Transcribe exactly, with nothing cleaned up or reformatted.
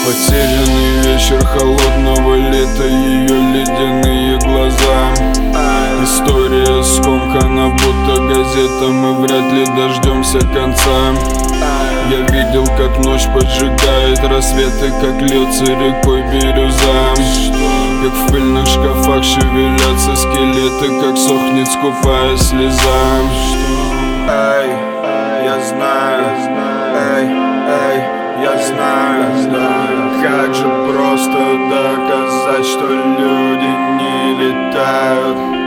Потерянный вечер холодного лета, ее ледяные глаза. История скомкана, будто газета, мы вряд ли дождемся конца. Я видел, как ночь поджигает рассветы, как льется рекой бирюза, как в пыльных шкафах шевелятся скелеты, как сохнет скупая слеза. Эй, я знаю, эй, эй, я знаю, как же просто доказать, что люди не летают.